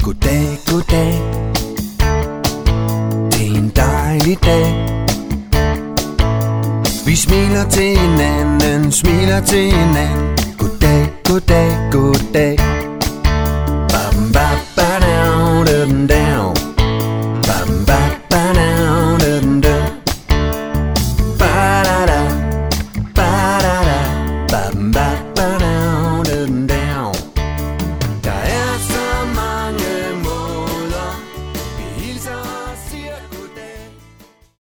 Goddag, goddag. Det er en dejlig dag. Vi smiler til hinanden, smiler til hinanden. Goddag, goddag, goddag.